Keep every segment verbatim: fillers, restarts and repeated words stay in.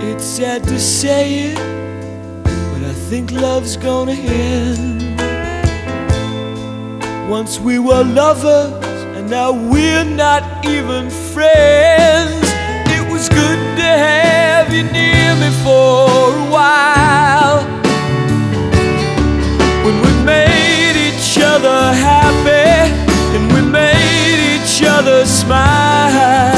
It's sad to say it, but I think love's gonna end. Once we were lovers, and now we're not even friends. It was good to have you near me for a while, when we made each other happy and we made each other smile.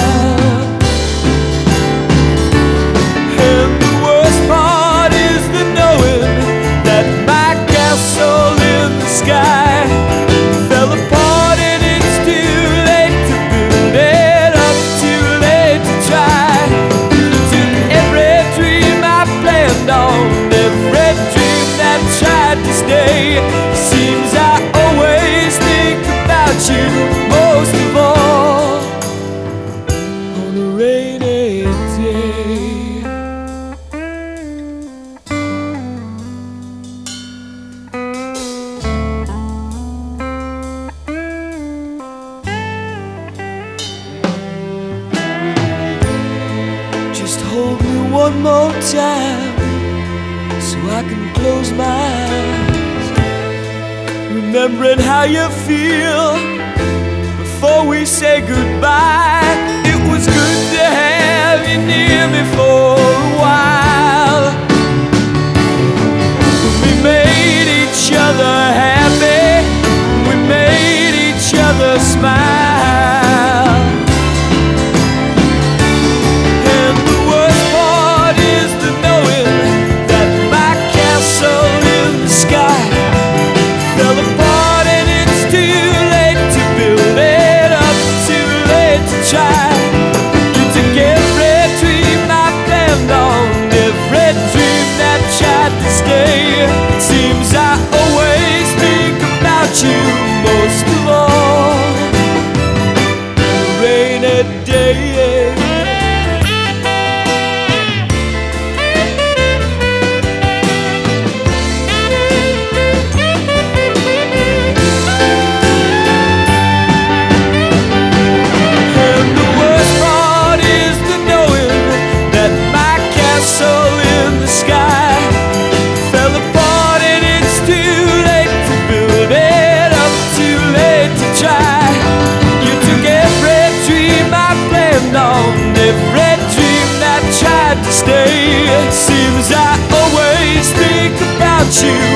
And the worst part is the knowing that my castle in the sky fell apart, and it's too late to build it up, too late to try. To every dream I planned on, every dream that tried to stay, seems I always think about you most of all on a rainy day. Just hold me one more time so I can close my eyes, remembering how you feel before we say goodbye. It was good to have you near me for a while, we made each other happy, we made each other smile. Seems I always think about you most of all on a rainy day. And the worst part is the knowing that my castle in the sky fell apart, and it's too late to build it up, too late to try. You took every dream I planned on, every dream that tried to stay. Seems I always think about you